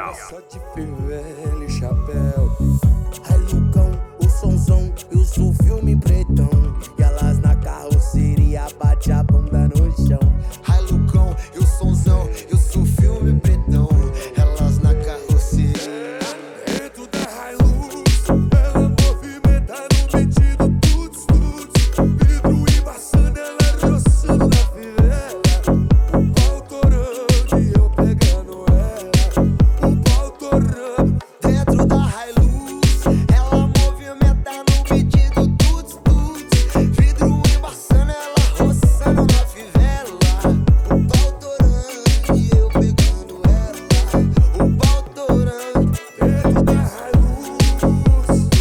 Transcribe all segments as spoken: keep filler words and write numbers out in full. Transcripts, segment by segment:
real. Só de fivela e chapéu. Railugão, o sonzão, eu sou filme pretão. E elas na carroceria bate a bunda no chão. Railugão, eu sonzão, eu sou filme pretão. Elas na carroceria. Dentro da Hilux, ela movimenta no metido tuts tuts. Vidro embaçando, ela roçando na fivela. O pau torando e eu pegando ela. O pau torando. Dentro da Hilux, ela movimenta no metido tuts tuts. Vidro embaçando, ela roçando na fivela. O pau torando e eu pegando ela. O pau torando. Dentro da Hilux.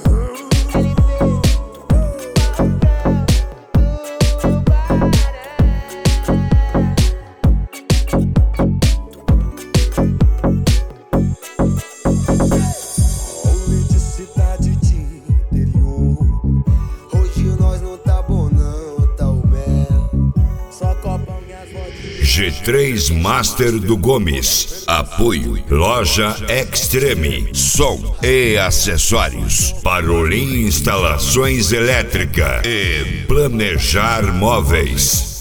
Rolê de cidade de interior. Hoje nós não tá bom não, tá o mel. Só copão e as vodinhas. G três Master do Gomes. Apoio Loja Extreme. Som e acessórios. Parolim Instalações Elétrica e Planejar Móveis.